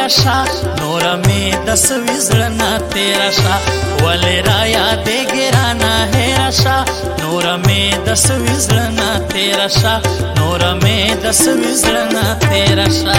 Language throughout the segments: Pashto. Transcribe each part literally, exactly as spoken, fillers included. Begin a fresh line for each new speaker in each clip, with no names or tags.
هیر شا نور می د سوي زړه تیر شا ولې را یادې ګرانا هیر شا نور می د سوي زړه تیر شا نور می د سوي زړه تیر شا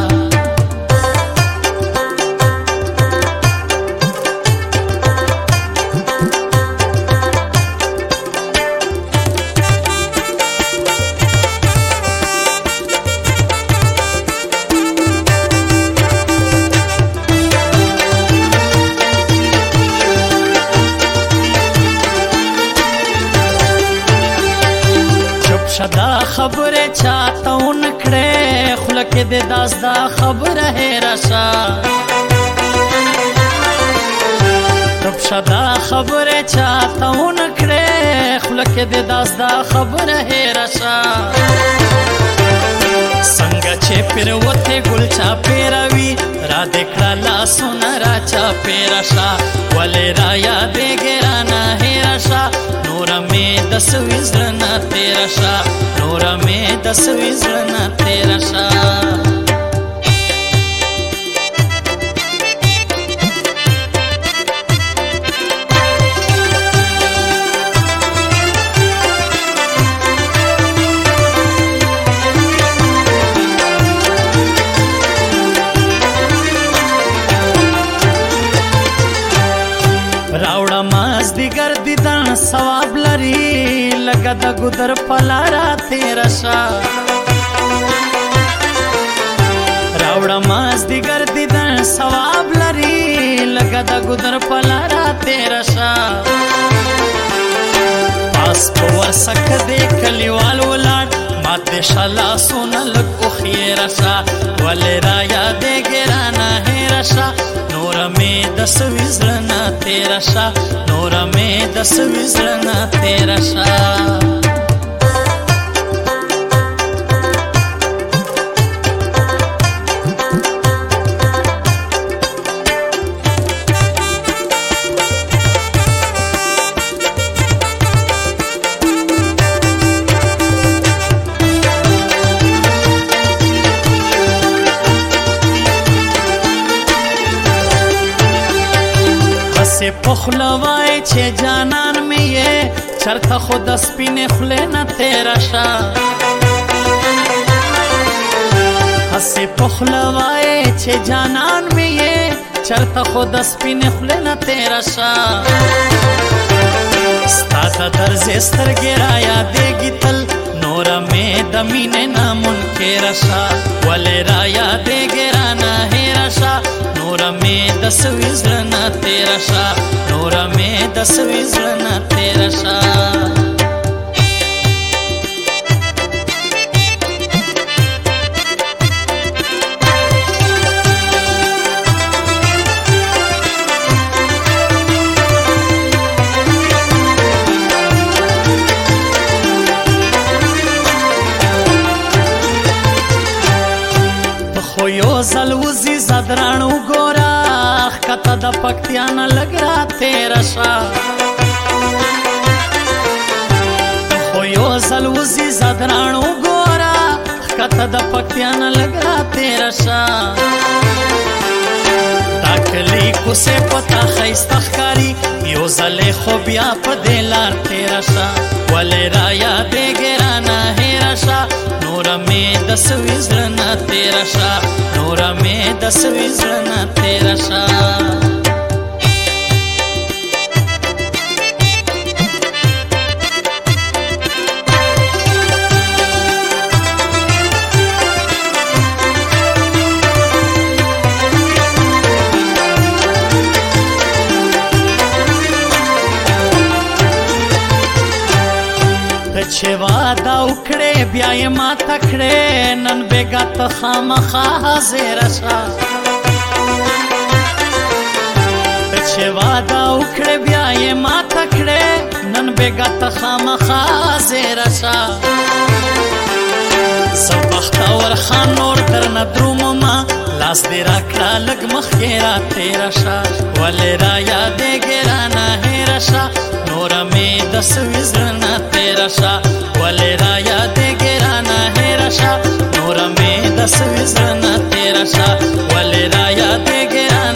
شدا خبره چاته ونکړې خلک دې داس دا خبره هیر شا تب شدا خبره چاته ونکړې خلک دې داس دا خبره هیر شا څنګه چې پر وته ګل چا پیروي را دکړه لا سونه را چا پیر شا ولې را یادې ګرانا هیر شا نور می د سوي زړه تیر شا نور می د سوي زړه تیر شا راوړه ماز دیګر دیدن ثواب لري لکه د ګودر پلارا تیر شا راوړه ماز دیګر دیدن ثواب لري لکه د ګودر پلارا تیر شا پاس په ورسک دې کلیوال ولاړ مات دې شالا سونه لکو خیر شا ولې را یادې ګرانا هیر شا نور می د سوي زړه تیر شا نور می د سوي زړه تیر شا से पखलवाए छे जानन में ये चरता खुद स्पिने खुले न तेरा शा हसे पखलवाए छे जानन में ये चरता खुद स्पिने खुले न तेरा शा स्तादा दर्जे स्तर गिराया देगी तल नोरा में दमीने ना मुनकेरा शा वले राया दे गिराना हेरा शा नोरा में दस विजरना तेरा शा नोरा में दस विजरना तेरा शा यो जलवजी जदराणू गोरा कता द पक्तियाना लग रहा तेरा शा यो जलवजी जदराणू गोरा कता द पक्तियाना लग रहा तेरा शा ताकली कुसे पता खैस्तखकारी यो जले खोबिया पदेलार तेरा शा वले राया दे गिराना हेरा शा नोरा में दस विजरना तेरा शा नोरा में दस विजरना तेरा शा छे वादा उखड़े ब्याय माथा खड़े नन बेगा तो खामखा हाजिर शा छे वादा उखड़े ब्याय माथा खड़े नन बेगा तो खामखा हाजिर शा सब बख्तावर खान और कर नदरूम मा लास दे रखड़ा लग मखेरा तेरा शा वले राया दे गिराना हेरा शा नोरा में दस विजरना तेरा शा वले राया दे गिराना हेरा शा नोरा में دسوي زړه نه تېره شه ولې را یادېږې رانه